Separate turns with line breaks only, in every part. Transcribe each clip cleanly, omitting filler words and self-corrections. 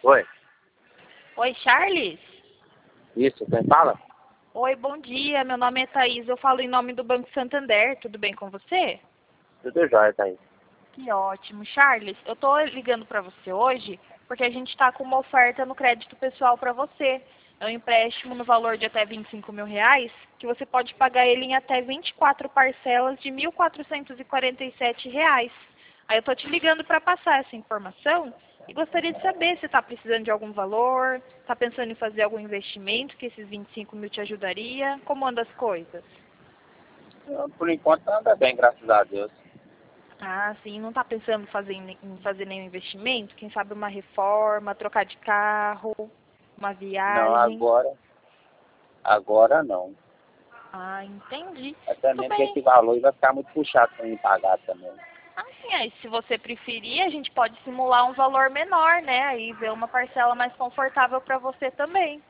Oi,
Oi, Charles?
isso, quem fala?
Oi, bom dia. Meu nome é Thaís. Eu falo em nome do Banco Santander. Tudo bem com você?
Tudo jóia, Thaís.
Que ótimo. Charles, eu tô ligando para você hoje porque a gente está com uma oferta no crédito pessoal para você. É um empréstimo no valor de até R$ 25.000, que você pode pagar ele em até 24 parcelas de R$ 1.447. Aí eu tô te ligando para passar essa informação e gostaria de saber se está precisando de algum valor, está pensando em fazer algum investimento que esses 25 mil te ajudaria. Como andam as coisas?
Por enquanto anda bem, graças a Deus.
Ah, sim, não está pensando em fazer nenhum investimento? Quem sabe uma reforma, trocar de carro, uma
Não,
viagem?
agora não.
Ah, entendi.
Até
Tudo
mesmo que
bem.
esse valor vai ficar muito puxado para mim pagar também.
Ah, sim, aí se você preferir, a gente pode simular um valor menor, né? Aí ver uma parcela mais confortável para você também.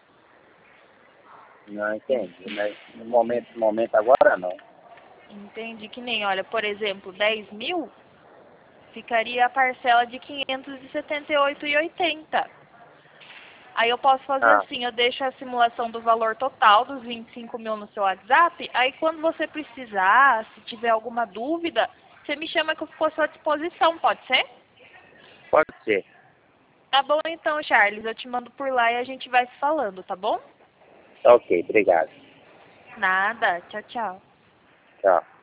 Não entendi, mas no momento agora não.
Entendi que nem, olha, por exemplo, 10 mil ficaria a parcela de 578,80. Aí eu posso fazer
Ah,
assim, eu deixo a simulação do valor total dos 25 mil no seu WhatsApp, aí quando você precisar, se tiver alguma dúvida, você me chama que eu fico à sua disposição, pode ser?
pode ser.
Tá bom então, Charles, eu te mando por lá e a gente vai se falando, tá bom?
Tá ok, obrigado.
Nada, tchau, tchau.
Tchau.